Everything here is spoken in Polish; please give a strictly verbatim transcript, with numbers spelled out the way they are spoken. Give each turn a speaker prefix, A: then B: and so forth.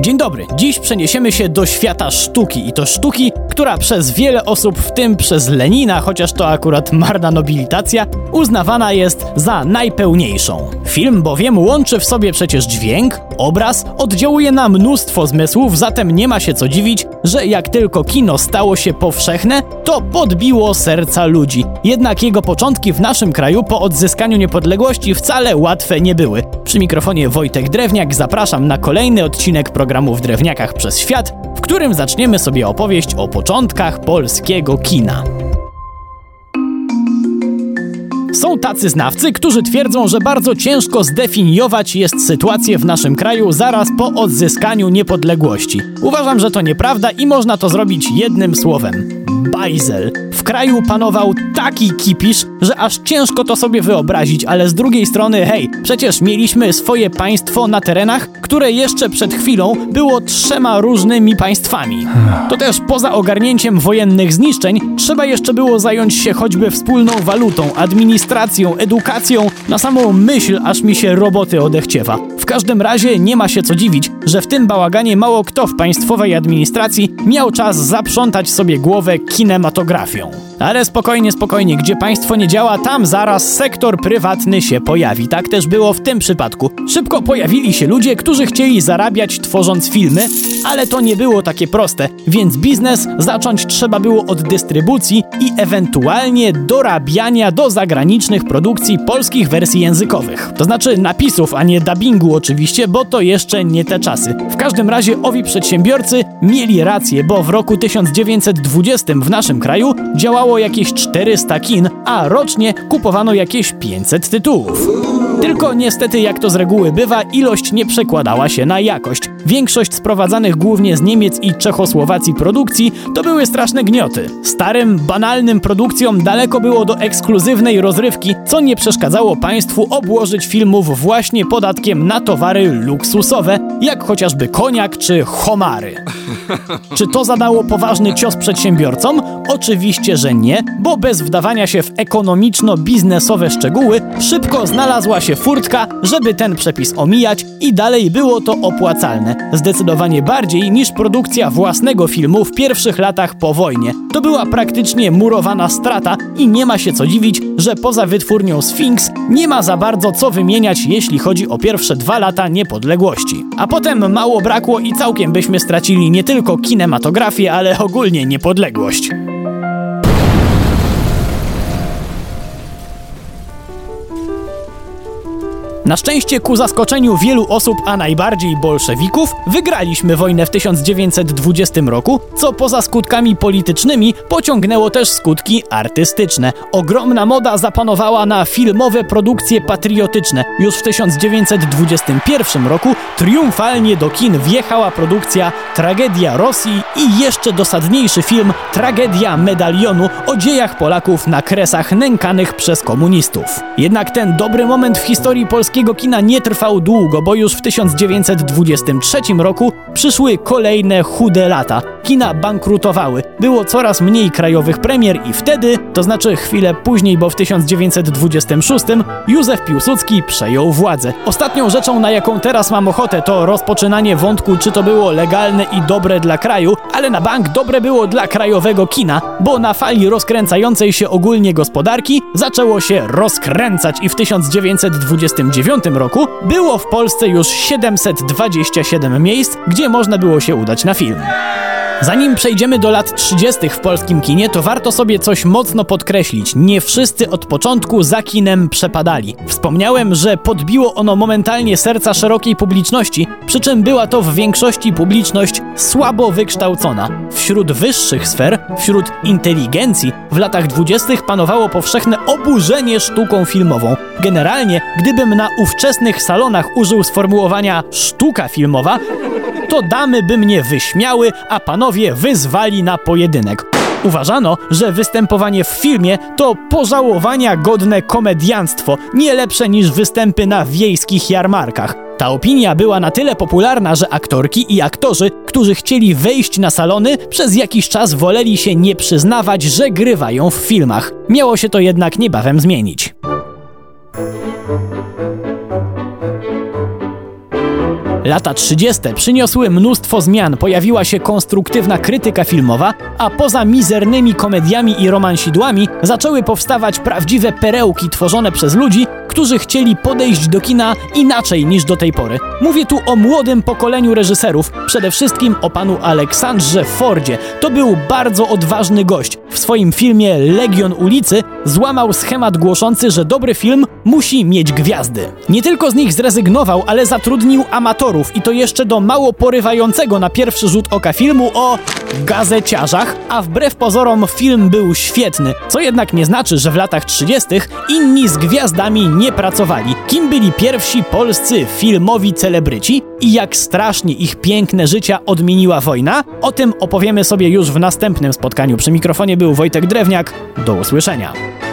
A: Dzień dobry, dziś przeniesiemy się do świata sztuki i to sztuki, która przez wiele osób, w tym przez Lenina, chociaż to akurat marna nobilitacja, uznawana jest za najpełniejszą. Film bowiem łączy w sobie przecież dźwięk, obraz, oddziałuje na mnóstwo zmysłów, zatem nie ma się co dziwić, że jak tylko kino stało się powszechne, to podbiło serca ludzi. Jednak jego początki w naszym kraju po odzyskaniu niepodległości wcale łatwe nie były. Przy mikrofonie Wojtek Drewniak, zapraszam na kolejny odcinek programu W Drewniakach przez Świat, w którym zaczniemy sobie opowieść o początkach polskiego kina. Są tacy znawcy, którzy twierdzą, że bardzo ciężko zdefiniować jest sytuację w naszym kraju zaraz po odzyskaniu niepodległości. Uważam, że to nieprawda i można to zrobić jednym słowem. Bajzel. W kraju panował taki kipisz, że aż ciężko to sobie wyobrazić, ale z drugiej strony, hej, przecież mieliśmy swoje państwo na terenach, które jeszcze przed chwilą było trzema różnymi państwami. To też poza ogarnięciem wojennych zniszczeń trzeba jeszcze było zająć się choćby wspólną walutą, administracją, edukacją, na samą myśl aż mi się roboty odechciewa. W każdym razie nie ma się co dziwić, że w tym bałaganie mało kto w państwowej administracji miał czas zaprzątać sobie głowę kinematografią. Ale spokojnie, spokojnie, gdzie państwo nie działa, tam zaraz sektor prywatny się pojawi. Tak też było w tym przypadku. Szybko pojawili się ludzie, którzy chcieli zarabiać tworząc filmy, ale to nie było takie proste, więc biznes zacząć trzeba było od dystrybucji i ewentualnie dorabiania do zagranicznych produkcji polskich wersji językowych. To znaczy napisów, a nie dubbingu oczywiście, bo to jeszcze nie te czasy. W każdym razie owi przedsiębiorcy mieli rację, bo w roku tysiąc dziewięćset dwudziestym w naszym kraju działało jakieś czterysta kin, a rocznie kupowano jakieś pięćset tytułów. Tylko niestety, jak to z reguły bywa, ilość nie przekładała się na jakość. Większość sprowadzanych głównie z Niemiec i Czechosłowacji produkcji to były straszne gnioty. Starym, banalnym produkcjom daleko było do ekskluzywnej rozrywki, co nie przeszkadzało państwu obłożyć filmów właśnie podatkiem na towary luksusowe, jak chociażby koniak czy homary. Czy to zadało poważny cios przedsiębiorcom? Oczywiście, że nie, bo bez wdawania się w ekonomiczno-biznesowe szczegóły szybko znalazła się furtka, żeby ten przepis omijać i dalej było to opłacalne. Zdecydowanie bardziej niż produkcja własnego filmu w pierwszych latach po wojnie. To była praktycznie murowana strata i nie ma się co dziwić, że poza wytwórnią Sfinks nie ma za bardzo co wymieniać, jeśli chodzi o pierwsze dwa lata niepodległości. A potem mało brakło i całkiem byśmy stracili nie tylko kinematografię, ale ogólnie niepodległość. Na szczęście ku zaskoczeniu wielu osób, a najbardziej bolszewików, wygraliśmy wojnę w tysiąc dziewięćset dwudziestym roku, co poza skutkami politycznymi pociągnęło też skutki artystyczne. Ogromna moda zapanowała na filmowe produkcje patriotyczne. Już w tysiąc dziewięćset dwudziestym pierwszym roku triumfalnie do kin wjechała produkcja Tragedia Rosji i jeszcze dosadniejszy film Tragedia Medalionu o dziejach Polaków na Kresach nękanych przez komunistów. Jednak ten dobry moment w historii polskiego kina nie trwał długo, bo już w tysiąc dziewięćset dwudziestym trzecim roku przyszły kolejne chude lata. Kina bankrutowały, było coraz mniej krajowych premier i wtedy, to znaczy chwilę później, bo w tysiąc dziewięćset dwudziestym szóstym Józef Piłsudski przejął władzę. Ostatnią rzeczą, na jaką teraz mam ochotę, to rozpoczynanie wątku, czy to było legalne i dobre dla kraju, ale na bank dobre było dla krajowego kina, bo na fali rozkręcającej się ogólnie gospodarki zaczęło się rozkręcać i w tysiąc dziewięćset dwudziestym dziewiątym roku było w Polsce już siedemset dwadzieścia siedem miejsc, gdzie można było się udać na film. Zanim przejdziemy do lat trzydziestych w polskim kinie, to warto sobie coś mocno podkreślić. Nie wszyscy od początku za kinem przepadali. Wspomniałem, że podbiło ono momentalnie serca szerokiej publiczności, przy czym była to w większości publiczność słabo wykształcona. Wśród wyższych sfer, wśród inteligencji w latach dwudziestych panowało powszechne oburzenie sztuką filmową. Generalnie, gdybym na ówczesnych salonach użył sformułowania sztuka filmowa, to damy by mnie wyśmiały, a panowie wyzwali na pojedynek. Uważano, że występowanie w filmie to pożałowania godne komediantstwo, nie lepsze niż występy na wiejskich jarmarkach. Ta opinia była na tyle popularna, że aktorki i aktorzy, którzy chcieli wejść na salony, przez jakiś czas woleli się nie przyznawać, że grywają w filmach. Miało się to jednak niebawem zmienić. Lata trzydzieste przyniosły mnóstwo zmian, pojawiła się konstruktywna krytyka filmowa, a poza mizernymi komediami i romansidłami zaczęły powstawać prawdziwe perełki tworzone przez ludzi, którzy chcieli podejść do kina inaczej niż do tej pory. Mówię tu o młodym pokoleniu reżyserów, przede wszystkim o panu Aleksandrze Fordzie. To był bardzo odważny gość. W swoim filmie Legion ulicy złamał schemat głoszący, że dobry film musi mieć gwiazdy. Nie tylko z nich zrezygnował, ale zatrudnił amatorów i to jeszcze do mało porywającego na pierwszy rzut oka filmu o gazeciarzach, a wbrew pozorom film był świetny, co jednak nie znaczy, że w latach trzydziestych inni z gwiazdami nie pracowali. Kim byli pierwsi polscy filmowi celebryci i jak strasznie ich piękne życia odmieniła wojna? O tym opowiemy sobie już w następnym spotkaniu. Przy mikrofonie był Wojtek Drewniak. Do usłyszenia.